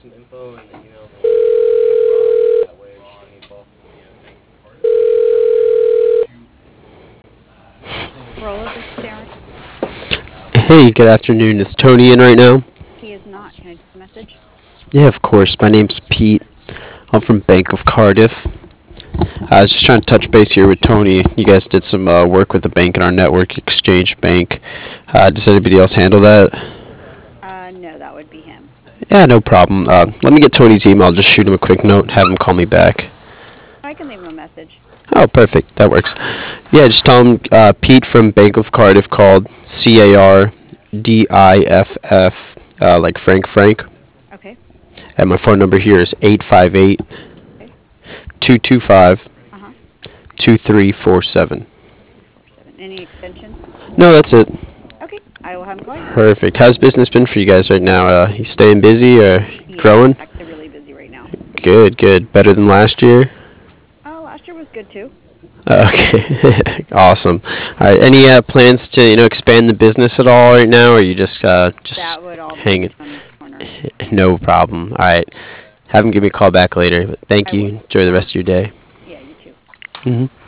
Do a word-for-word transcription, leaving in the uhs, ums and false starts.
Rolla, this is Darren. Hey, good afternoon. Is Tony in right now? He is not. Can I take a message? Yeah, of course. My name's Pete. I'm from Bank of Cardiff. I was just trying to touch base here with Tony. You guys did some uh, work with the bank in our network, Exchange Bank. Uh, does anybody else handle that? Uh, no, that would be him. Yeah, no problem. Uh, let me get Tony's email. Just shoot him a quick note. Have him call me back. I can leave him a message. Oh, perfect. That works. Yeah, just tell him uh, Pete from Bank of Cardiff called C A R D I F F, uh, like Frank Frank. Okay. And my phone number here is eight five eight, Okay. two two five, Uh huh. two three four seven. Three four seven. Any extension? No, that's it. Okay. I will have him call you. Perfect. How's business been for you guys right now? Uh, you staying busy or Yeah, growing? actually, really busy right now. Good, good. Better than last year? Oh, last year was good too. Uh, Okay, awesome. All right, any uh, plans to you know expand the business at all right now, or you just uh, just That would all be in hanging? Tony's corner. No problem. All right, have him give me a call back later. But thank I you. would. Enjoy the rest of your day. Yeah, you too. Hmm